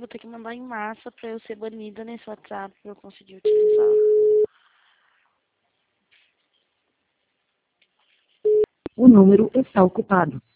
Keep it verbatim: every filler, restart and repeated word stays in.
vou ter que mandar em massa pra eu ser banida nesse WhatsApp pra eu conseguir utilizar. O número está ocupado.